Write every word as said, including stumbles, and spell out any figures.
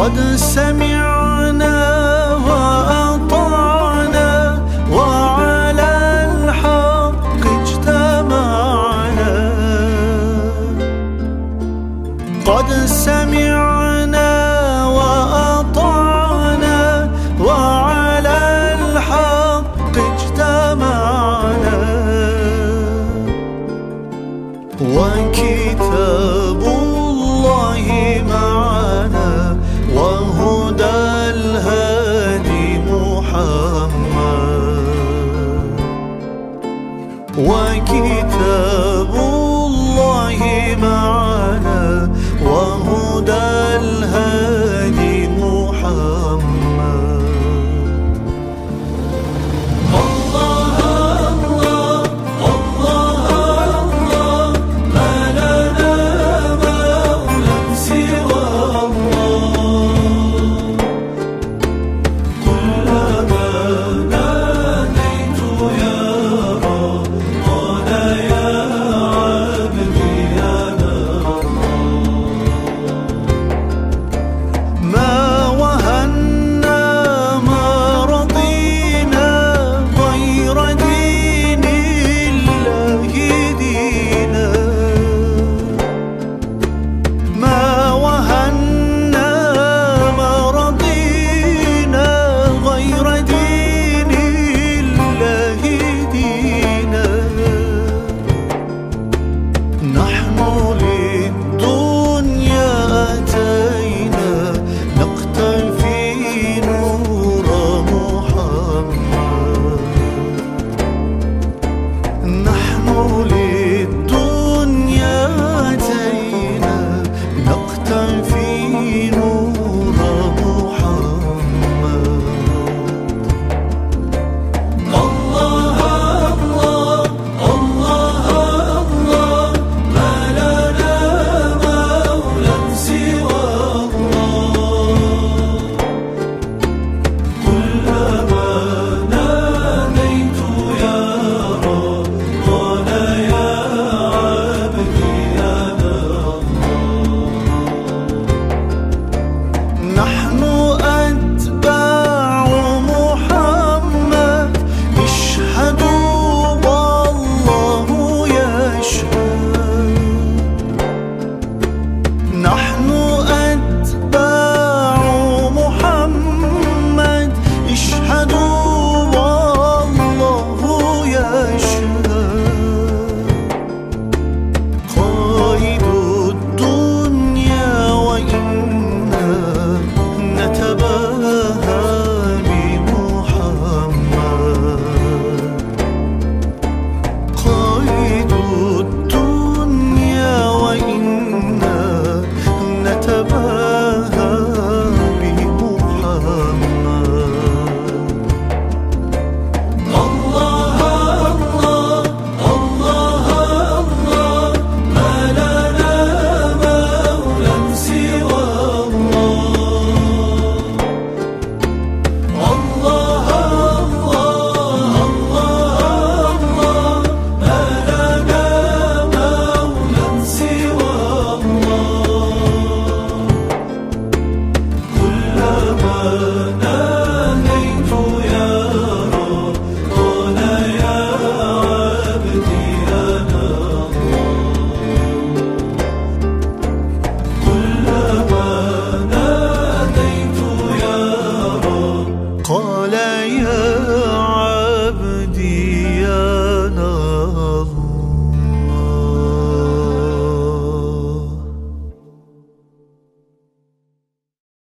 قد سمعنا وأطعنا وعلى الحق اجتمعنا. قد سمعنا وأطعنا وعلى الحق اجتمعنا. وكتاب الله معنا وهدى الهادي محمد. وكتاب الله معنا وهدى الهادي محمد. الله الله الله الله ما لنا مولى سوى الله. كلما ناديت يا رب قال يا عبدي أنا ما وهنا ما رضينا غير دين الله دينا. ما وهنا ما رضينا غير دين الله دينا. نحن